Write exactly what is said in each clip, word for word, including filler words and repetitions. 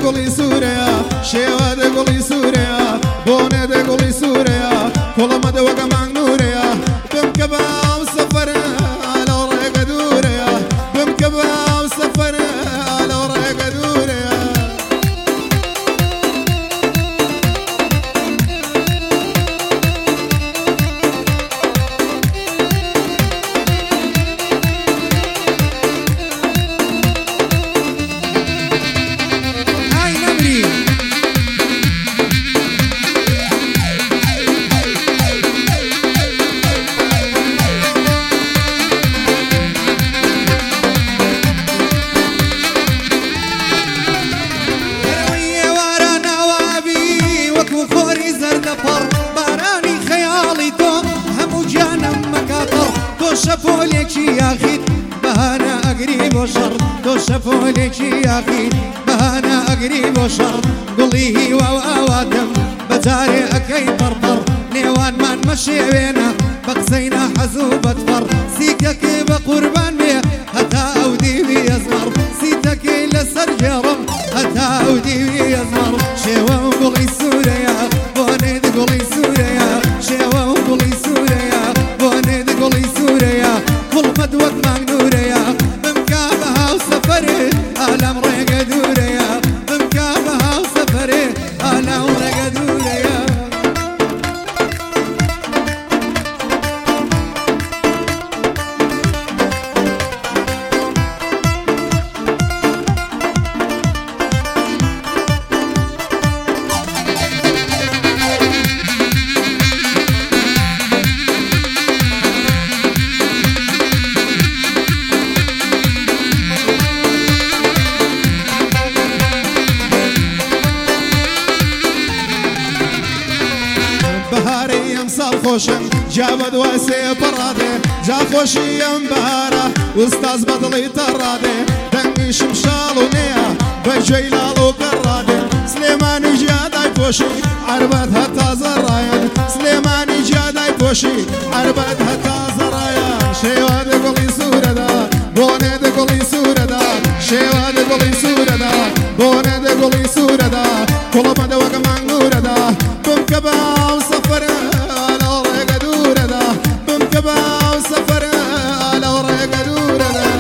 دقولي سوريا شيوا دقولي سوريا بوني دقولي سوريا كل ما دوقع مع نوريا بمكبا وسفر على ورقة دوريا بمكبا وسفر على ورقة دوريا شفولك يا أخي بهانا أقريب وشر دو شفولك يا أخي بهانا أقريب وشر قوليه وأوادم بتاري أكي بربر نيوان من مشي بينا بقسينا حزوبة فر سيكك بقربان بيه هتا أودي بي يزمر سيتك لسر جرم هتا أودي بي يزمر شيوا وقولي سوريا بوني دقولي سوريا شيوا وقولي سوريا بوني دقولي سوريا كل مدوك مغنوريا بمكابها وسفري ألم ريق دوريا بمكابها وسفري ألم ريق دوريا بهاري يمسال خوشم جابد واسي براده جا خوشي يم بهاره واستاذ بدلي تراده دنقي شمشال ونيا بجيلال وقراده سليماني جاداي بوشي عربتها تازرايان سليماني جاداي بوشي عربتها تازرايان شيوا دقولي سورة دا بوني دقولي سورة دا شيوا دقولي سورة دا بوني دقولي سورة دا كل ما دوق معنورة دا بمكبا وسفر على ورقة دورة دا بمكبا وسفر على ورقة دورة دا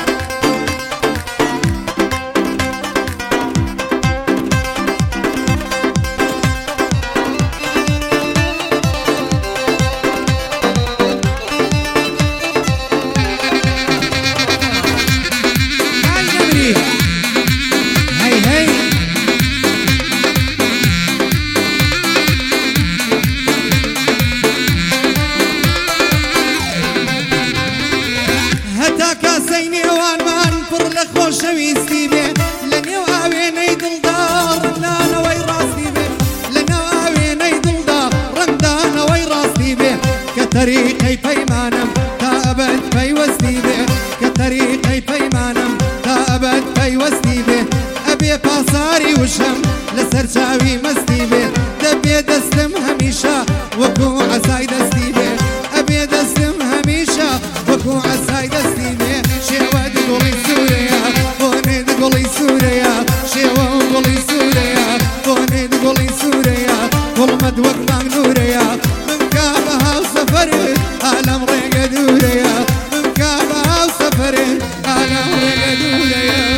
شويستي به لنيو اويني دلدار نانا وي راسي به لنيو اويني دلدار رمدانا وي راسي به كطريقي بيمانم تابت بيوزني به كطريقي بيمانم تابت بيوزني به ابي باصاري وشم لسرجاوي مزني به دبي دستم هميشه وكو عساي دستي به ابي دستم هميشه وكو عساي دستي به شيوا دقولي سوريا بوني دقولي سوريا شيوا وقولي سوريا بوني دقولي سوريا كل مدوق مغنوريا بمكابها وسفري ألم ريق دوريا بمكابها وسفري ألم ريق دوريا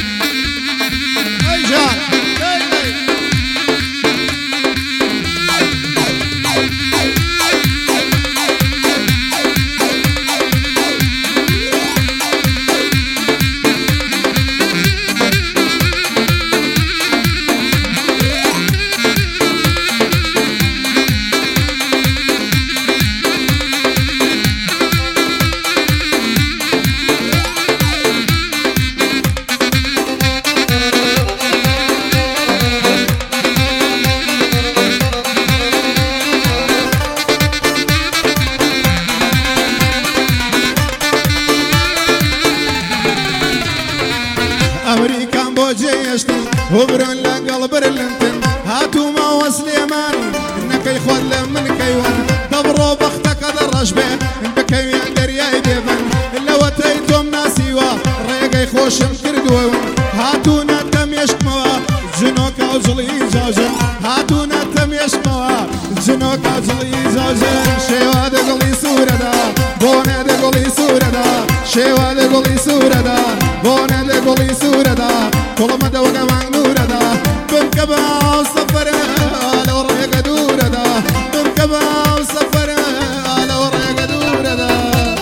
وبرن لقلب برلنتن هاتوا ما وسليماني انك يخول من كيوان دبروا بختك درج به انك يقدر يدفن الا وتيتم ناسيوا ريقي خوش كردوون هاتوا نتم يشكموا وجلي جوجن هاتونا تميش موا جنوك وجلي جوجن شيوا دقلي سورة دا بونا دقلي سورة دا شيوا دقلي سورة دا بونا دقلي سورة دا كل ما دوقع معنورة دا بمكبا وصفر على ورق دورة دا بمكبا وصفر على ورق دورة دا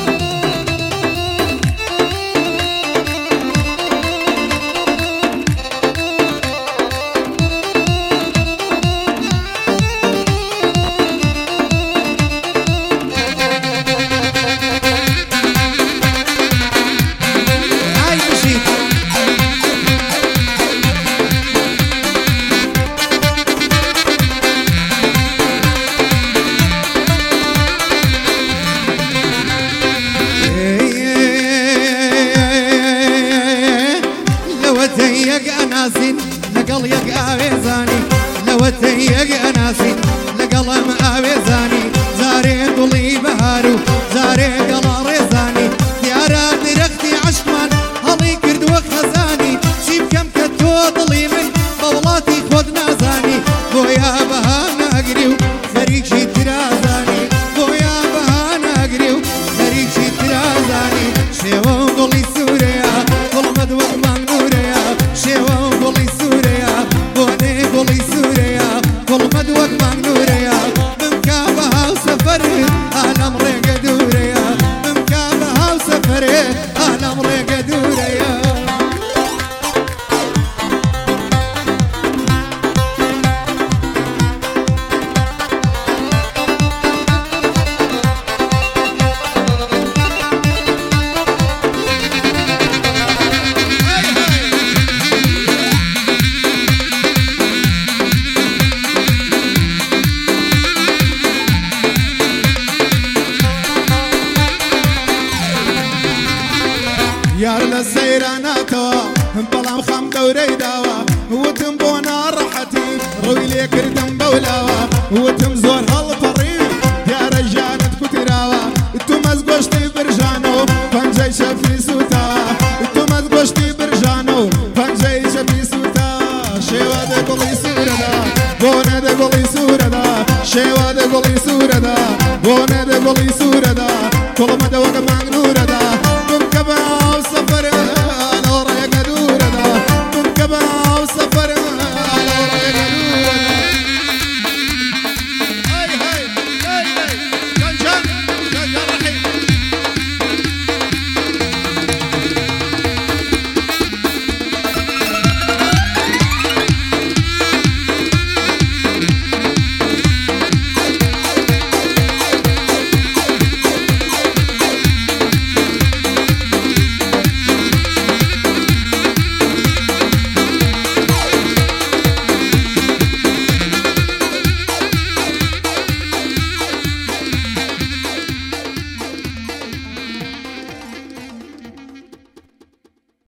لقل يق آويزاني لو تيق أناسي لقل ما آويزاني زاري قلي بهارو زاري قل ريزاني ديارة درختي عشمان هلي كرد وخزاني سيب كم كتو ضلي من بولاتي خود نازاني بويا بهانا قريو فريق شي ترازاني بويا بهانا قريو فريق شي ترازاني شيوان قلي سوريا قل مدوق مغنوريا شيوان قلي سوريا بوني قلي سوريا قل مدوق مغنوريا بمكابها وسفري أنا مريق دوريا بمكابها وسفري أنا مريق دوريا يار للسيراناتوا بلام خم دوري داوا وتم بونا راحتي روي لي كردم بولاوا وتم زور هالفريق يا رجالة كتراوا انتو مزقوشتي برجانو فانجي شفي سوتا انتو مزقوشتي برجانو فانجي شفي سوتا شيوا دي قولي سورة دا بونا دي قولي سورة دا شيوا دي قولي سورة دا بونا دي قولي سورة دا كل ما دوق مغنو